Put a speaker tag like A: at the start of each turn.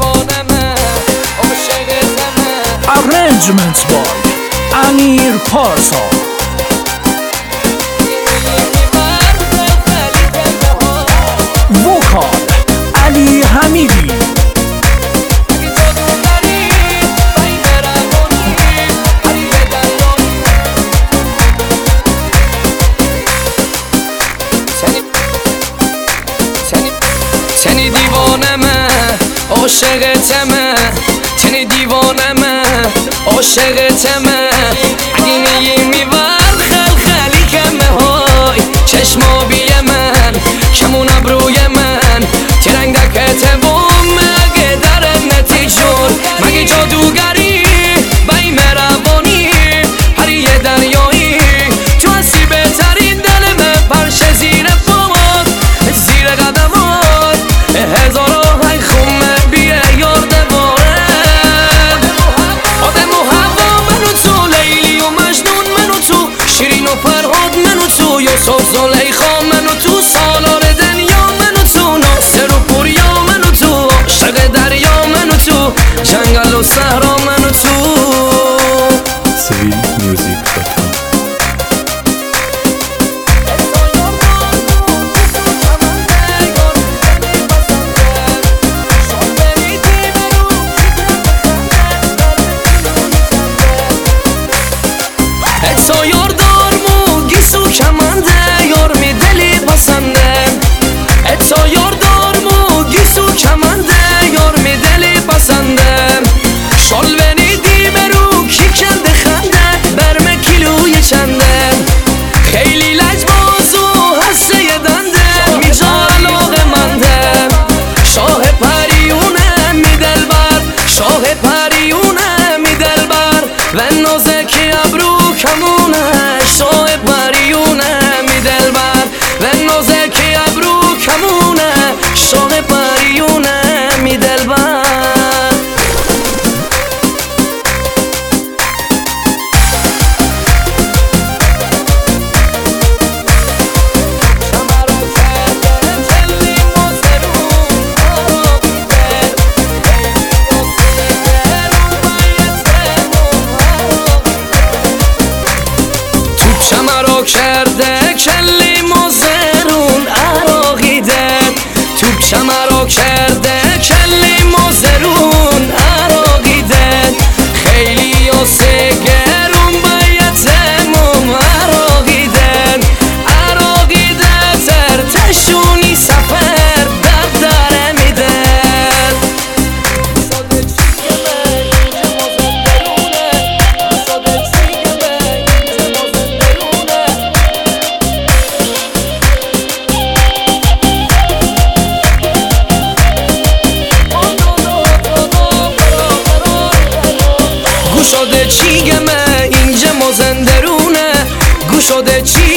A: Arrangements by Amir Parsa. Vocal Ali Hamidi.
B: تنی دیوانمه عاشقتمه تنی دیوانمه عاشقتمه اگه میگی میبر خلی کمه های چشمابی من کمون ابروی من ترنگ دکته بوم مگه در نتیجون مگه جادوگری بای مروانی هر یه دریایی تو هستی بهترین دلمه پرشه زیر پامات زیر قدمات هزارا های خمه بیه یار دواره آدم و هوا منو تو لیلی و مجنون منو تو شیرین و فرهاد منو تو یوسف زلیخا منو تو سالار دنیا منو تو ناصر و پوریا منو تو عاشق دریا منو تو جنگل و صحرا منو تو
C: civilmusic.com
B: تو یار دارمو گیسو کمنده یار می دلی پسنده تو یار دارمو گیسو کمنده یار می دلی پسنده شال ونیدی برو کی کنده خنده برم کیلوی چنده خیلی لجباز و حسه دنده می جا علاقه منده شاه پریونه می دلبر شاه پریونه می دلبر و نازکی ابرو کمونه شاه پریونه می دلبر و نازکی ابرو کمونه شاه پریونه می دلبر شمرا کرده کلی مزرون عراقیده توپ شمرا کرده کلی مزرون عراقیده خیلی و سگرون باید تموم عراقیده عراقیده ترتشونی سفر داره میده گوشاده چیگمه اینجا مازندرونه گوشاده چی